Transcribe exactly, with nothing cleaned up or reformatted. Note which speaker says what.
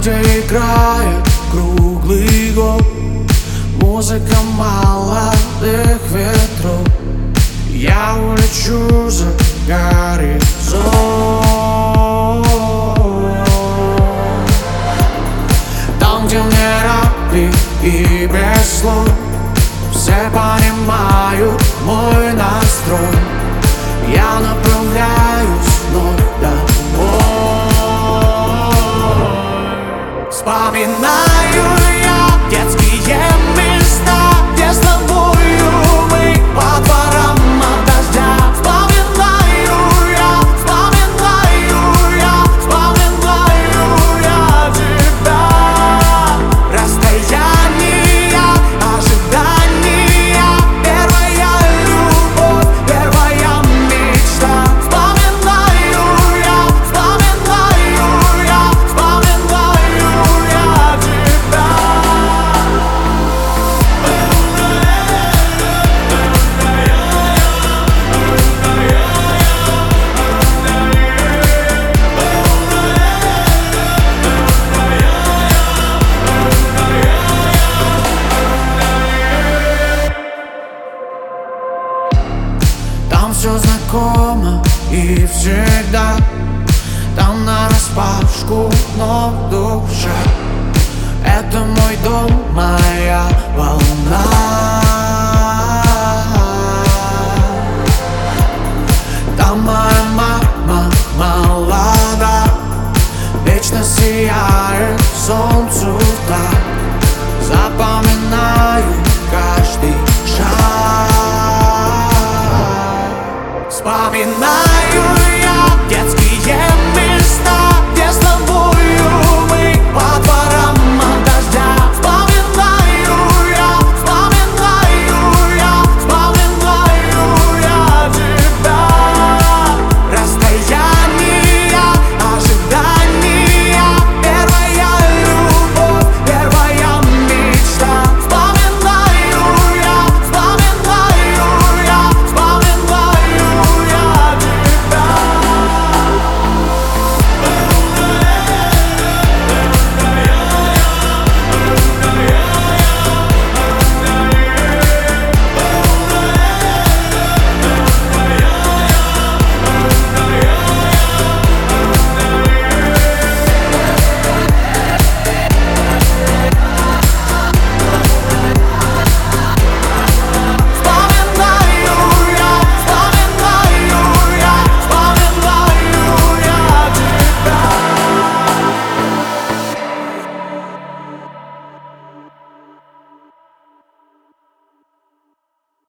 Speaker 1: где играет круглый год музыка молодых ветров. Я улечу за горизонт, там, где мне рабли и без слов. Все понимают мой настрой. Я направляюсь вновь домой. Вспоминаю я детские места, где с тобою мы по дворам от дождя. Вспоминаю я, вспоминаю я, вспоминаю я тебя. Расстояние, ожидания, первая любовь, первая мечта. Вспоминаю я, вспоминаю я, вспоминаю я тебя. Там все знакомо и всегда, там нараспашку, но в душе. Это мой дом, моя волна. Там моя мама молода, вечно сияет солнце.